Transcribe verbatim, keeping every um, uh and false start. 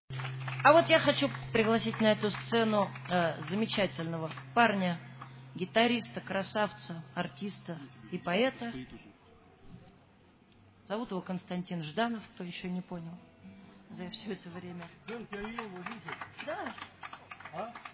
А вот я хочу пригласить на эту сцену э, замечательного парня, гитариста, красавца, артиста и поэта. Зовут его Константин Жданов, кто еще не понял за все это время. Да.